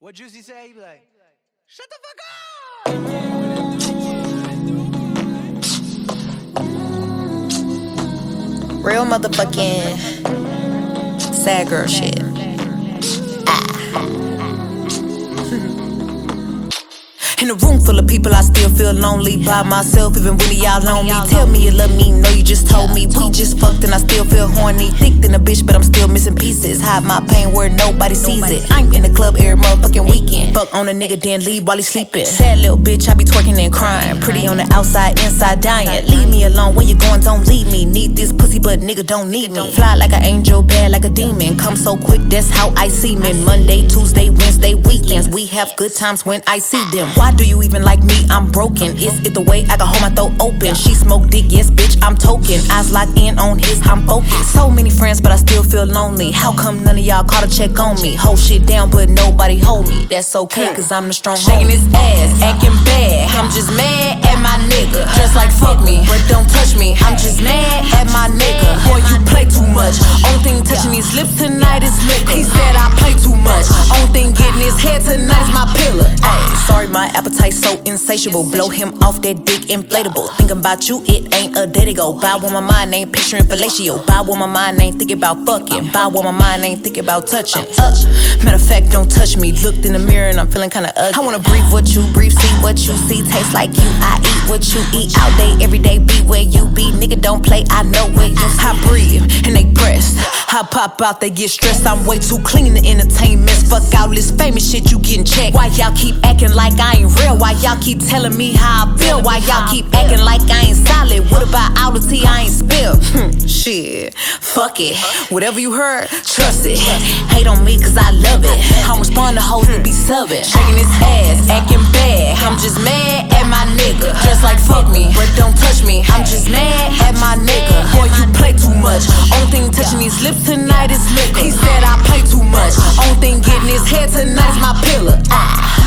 What Juicy say? He be like, shut the fuck up! Real motherfucking sad girl shit. In a room full of people, I still feel lonely by myself, even when y'all on me. Tell me you love me, no, you just told me. We just fucked and I still feel horny. Thick than a bitch, but I'm still missing pieces. Hide my pain where nobody sees it. I'm in the club every motherfucking weekend. Fuck on a nigga, then leave while he sleeping. Sad little bitch, I be twerking and crying. Pretty on the outside, inside dying. Leave me alone, when you going, don't leave me. Need this pussy, but nigga don't need me. Fly like an angel, bad like a demon. Come so quick, that's how I see men. Monday, Tuesday, Wednesday, weekends. We have good times when I see them. Why do you even like me? I'm broken. Is it the way I can hold my throat open? She smoke dick, yes bitch, I'm token. Eyes locked in on his, I'm focused. So many friends, but I still feel lonely. How come none of y'all call to check on me? Hold shit down, but nobody hold me. That's okay, cause I'm the strong shaking his ass, acting bad. I'm just mad at my nigga. Just like fuck me, but don't touch me. I'm just mad at my nigga. Boy, you play too much. Only thing touching these lips tonight is liquor. He said I play too much. Only thing getting his head tonight's my pillar. Ay, sorry, my appetite so insatiable. Blow him off that big inflatable. Thinking about you, it ain't a day to go. Buy when my mind ain't picturing fellatio. Buy when my mind ain't thinking about fucking. Buy when my mind ain't thinking about touching. Matter of fact, don't touch me. Looked in the mirror and I'm feeling kinda ugly. I wanna breathe what you breathe, see what you see. Taste like you, I eat what you eat. All day, every day, be where you be. Nigga, don't play, I know where you. I breathe and they press. I pop out, they get stressed. I'm way too clean to entertain mess. Fuck all this famous shit, you getting checked. Why y'all keep acting like I ain't real? Why y'all keep telling me how I feel? Why y'all keep acting like I ain't solid? What about all the tea I ain't spilled? Shit, fuck it. Whatever you heard, trust it. Hate on me cause I love it. I respond to hoes that be subbing. Shaking his ass, acting bad. I'm just mad at my nigga. Just like fuck me, but don't touch me. I'm just mad at my nigga. Boy, you play too much. Only thing touching these lips tonight is liquor. He said I play too much. Only thing getting his head tonight's my pillar.